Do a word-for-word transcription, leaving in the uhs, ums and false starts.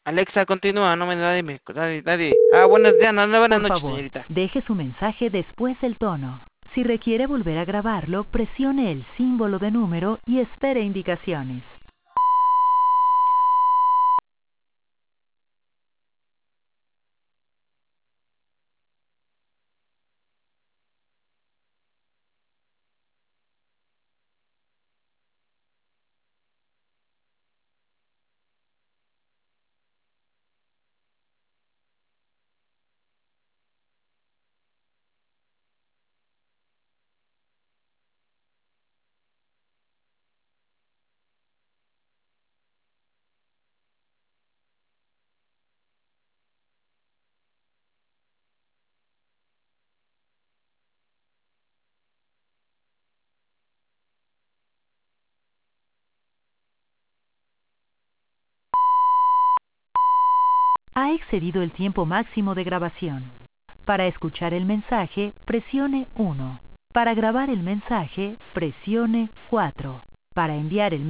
Alexa, continúa, no me nadie me nadie, nadie. Ah, buenas días, no, no, buenas Por noches, favor, señorita. deje su mensaje después del tono. Si requiere volver a grabarlo, presione el símbolo de número y espere indicaciones. Ha excedido el tiempo máximo de grabación. Para escuchar el mensaje, presione uno. Para grabar el mensaje, presione cuatro. Para enviar el